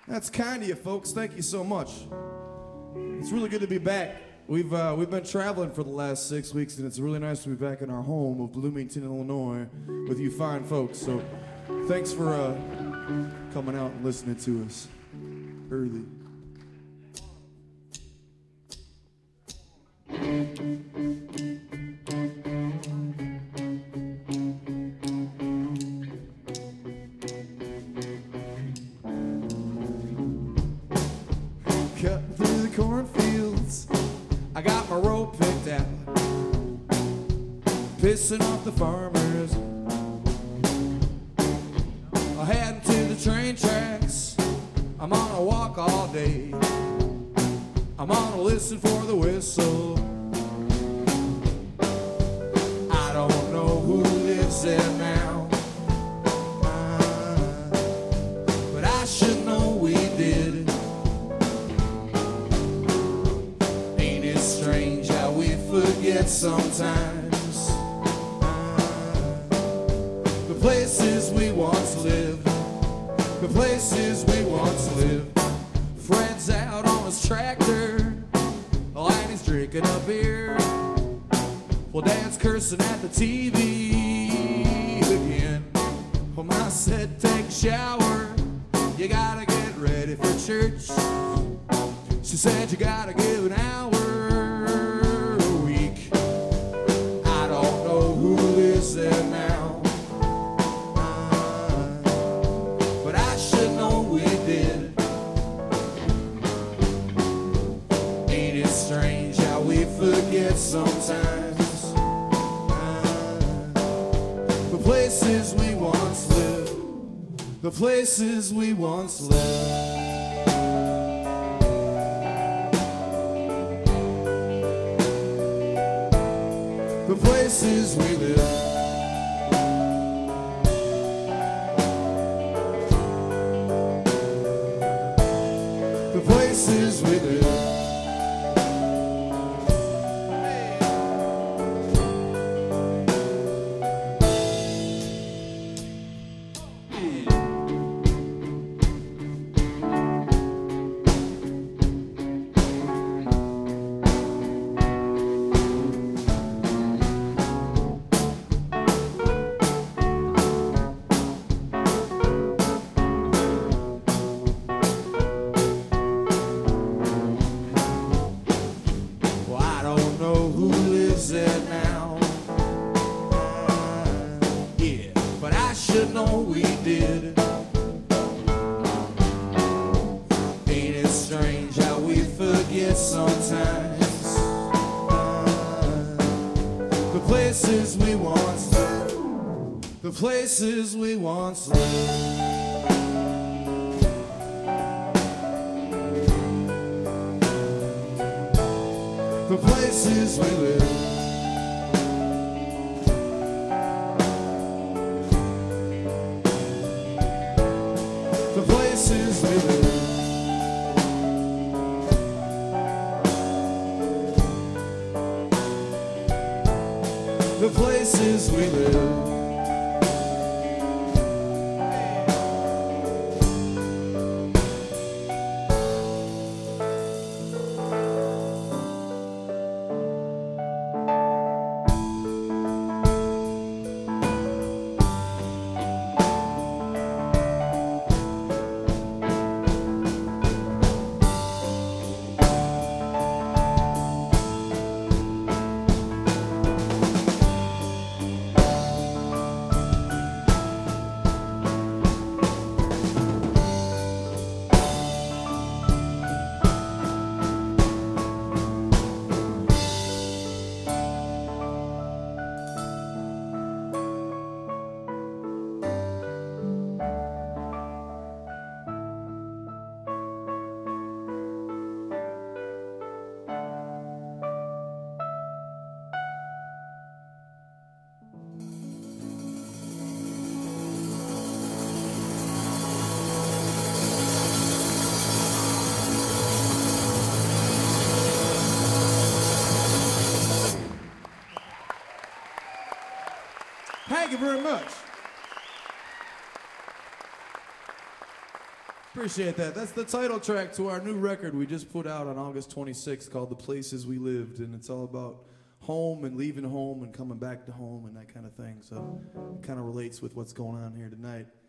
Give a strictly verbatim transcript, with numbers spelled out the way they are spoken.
That's kind of you, folks. Thank you so much. It's really good to be back. We've uh, we've been traveling for the last six weeks, and it's really nice to be back in our home of Bloomington, Illinois, with you fine folks. So, thanks for uh, coming out and listening to us early. Cutting through the cornfields, I got my rope picked out, pissing off the farmers. I head to the train tracks, I'm on a walk all day, I'm on a listen for the whistle. I don't know who lives there now, but I should know we did. Ain't it strange how we forget sometimes the places we once lived, the places we once lived. Fred's out on his tractor, and he's drinking a beer, well, Dad's cursing at the T V again. Well, Ma said take a shower, you gotta get ready for church. She said you gotta give an hour a week. I don't know who lives there now, but I should know we did. Ain't it strange how we forget sometimes the places we once lived, the places we once lived. The places we live, the places we live. Places we once lived, the places we live, the places we live, the places we live. Thank you very much. Appreciate that. That's the title track to our new record we just put out on August twenty-sixth called The Places We Lived, and it's all about home and leaving home and coming back to home and that kind of thing. So it kind of relates with what's going on here tonight.